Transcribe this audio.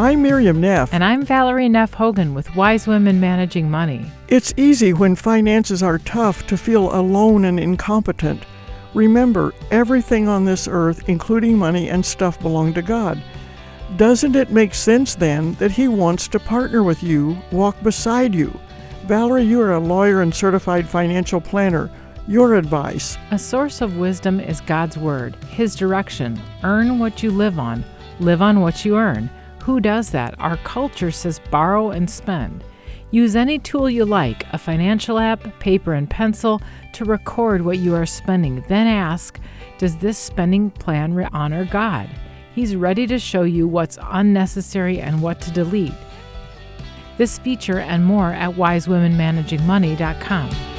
I'm Miriam Neff. And I'm Valerie Neff Hogan with Wise Women Managing Money. It's easy when finances are tough to feel alone and incompetent. Remember, everything on this earth, including money and stuff, belong to God. Doesn't it make sense then that He wants to partner with you, walk beside you? Valerie, you are a lawyer and certified financial planner. Your advice. A source of wisdom is God's Word, His direction. Earn what you live on what you earn. Who does that? Our culture says borrow and spend. Use any tool you like, a financial app, paper and pencil, to record what you are spending. Then ask, does this spending plan honor God? He's ready to show you what's unnecessary and what to delete. This feature and more at wisewomenmanagingmoney.com.